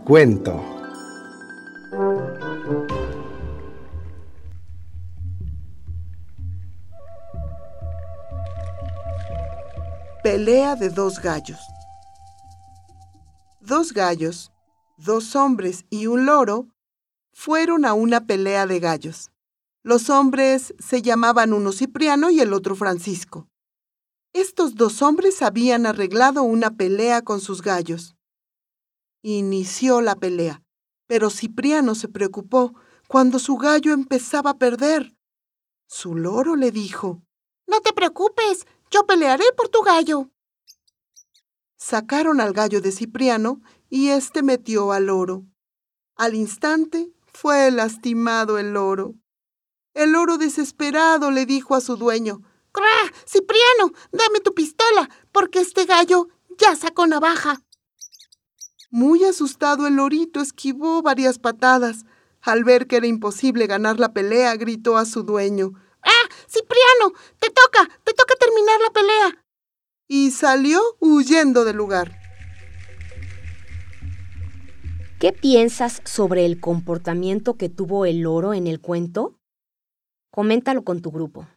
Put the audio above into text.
cuento. Pelea de dos gallos. Dos gallos, dos hombres y un loro fueron a una pelea de gallos. Los hombres se llamaban uno Cipriano y el otro Francisco. Estos dos hombres habían arreglado una pelea con sus gallos. Inició la pelea, pero Cipriano se preocupó cuando su gallo empezaba a perder. Su loro le dijo: «No te preocupes, yo pelearé por tu gallo». Sacaron al gallo de Cipriano y éste metió al loro. Al instante fue lastimado el loro. El loro desesperado le dijo a su dueño: «¡Cra! Cipriano, dame tu pistola, porque este gallo ya sacó navaja». Muy asustado, el lorito esquivó varias patadas. Al ver que era imposible ganar la pelea, gritó a su dueño: «¡Ah, Cipriano! ¡Te toca terminar la pelea!» Y salió huyendo del lugar. ¿Qué piensas sobre el comportamiento que tuvo el loro en el cuento? Coméntalo con tu grupo.